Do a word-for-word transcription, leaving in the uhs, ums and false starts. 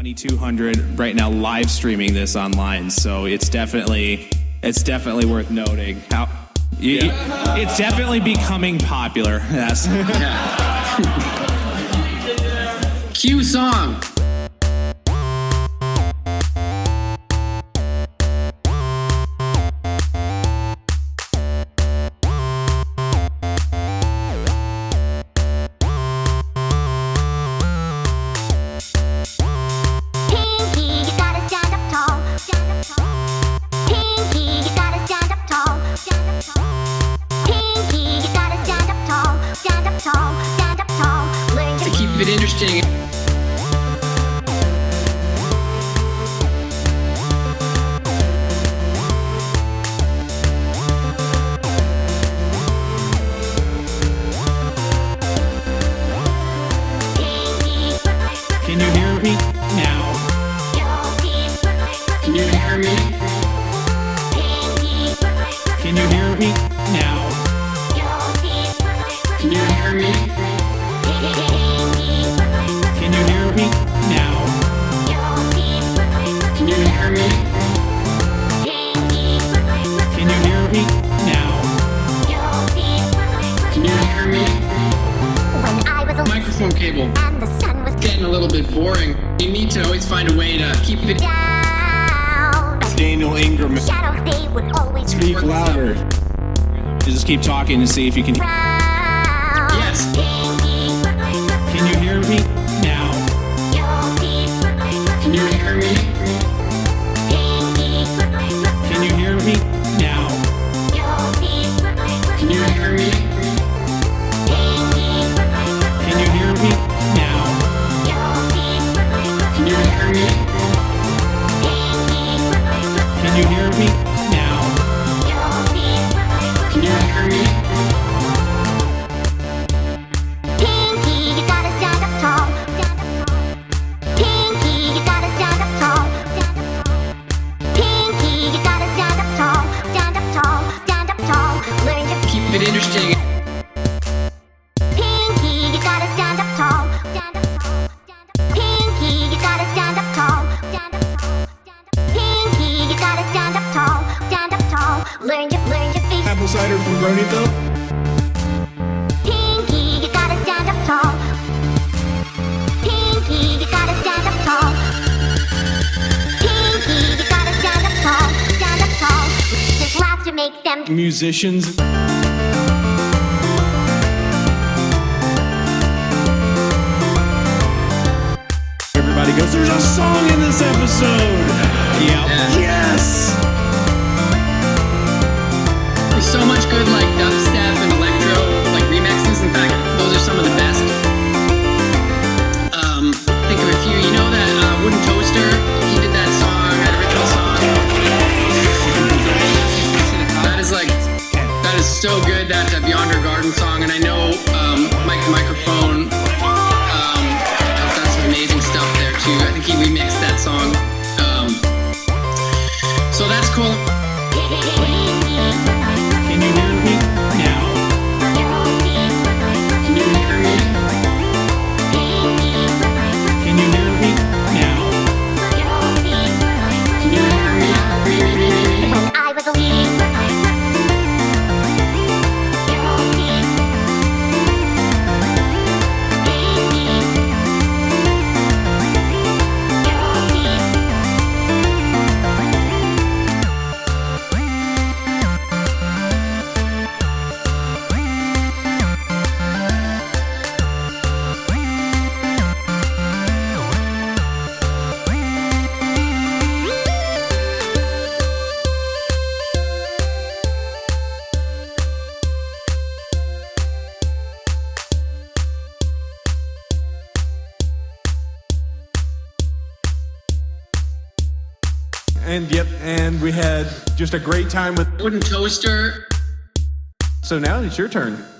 twenty-two hundred right now live streaming this online, so it's definitely it's definitely worth noting. How you, Yeah. it's definitely becoming popular. Yes. Cue song. To keep it interesting. Can you hear me now? Can you hear me? Can you hear me now? Can you hear me? Can you hear me now? Can you hear me? Can you hear me now? Can you hear me? When I was a Microphone cable. and the sun was Getting a little bit boring. You need to always find a way to keep it. down, Daniel Ingram. shadows they would always Speak louder. You just keep talking to see if you can. frown. Yes. Can you hear me now? Can you hear me? Can you hear me now? Can you hear me? Can you hear me now? Can you hear me? Can you hear me now? Can you hear me? Pinky, you gotta stand up tall. Pinky, you gotta stand up tall. Pinky, you gotta stand up tall. Stand up tall, stand up tall. Learn to Keep it interesting. Pinky, you gotta stand up tall. Stand up tall, stand up. Pinky, you gotta stand up tall. Stand up tall, stand up. Pinky, you gotta stand up tall. Stand up tall. Learn your, learn your face. Apple cider from Bronyville. Pinky, you gotta stand up tall. Pinky, you gotta stand up tall. Pinky, you gotta stand up tall. Stand up tall. Just laugh to make them. Musicians. Everybody goes, there's a song in this episode. Yep. Yeah. Yes. There's so much good like dubstep and electro like remixes. In fact, those are some of the best. Um, think of a few. You know that uh, Wooden Toaster? He did that song, that original song. That is like, that is so good. That uh, Beyond Her Garden song. And I know um, Mike the Microphone um, has done some amazing stuff there too. I think he remixed that song. Um, so that's cool. Can you hear me now? Can you hear me? Can you hear me now? Can you hear me? When I was a And yep, and we had just a great time with. Wooden Toaster. So now it's your turn.